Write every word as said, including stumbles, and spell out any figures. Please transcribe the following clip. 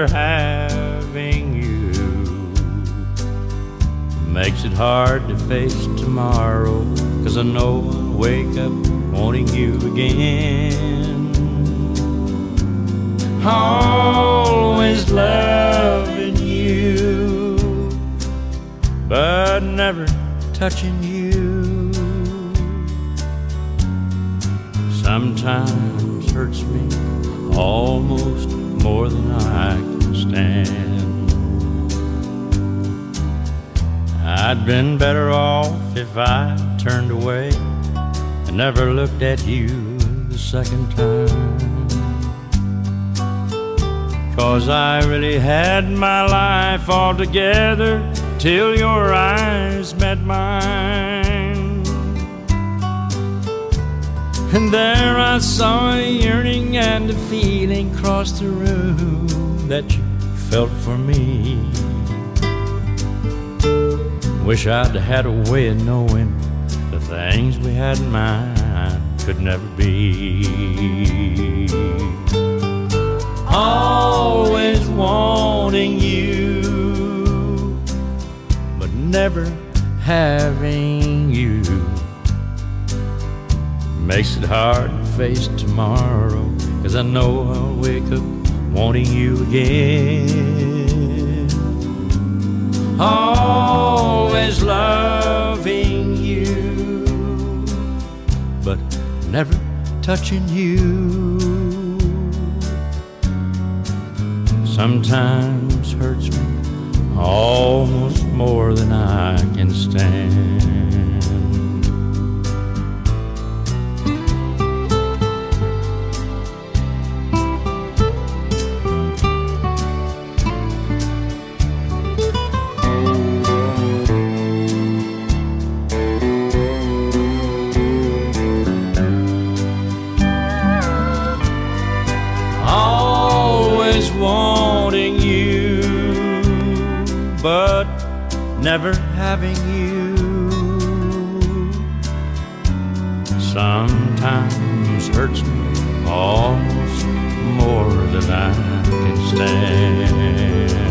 never having you makes it hard to face tomorrow, 'cause I know I'll wake up wanting you again. Always loving you, but never touching you. Sometimes hurts me almost more than I can stand. I'd been better off if I turned away and never looked at you the second time, 'cause I really had my life all together till your eyes met mine. And there I saw a yearning and a feeling cross the room that you felt for me. Wish I'd had a way of knowing the things we had in mind could never be. Always wanting you, but never having you makes it hard to face tomorrow, 'cause I know I'll wake up wanting you again. Always loving you, but never touching you. Sometimes hurts me almost more than I can stand. Wanting you, but never having you. Sometimes hurts me almost more than I can stand.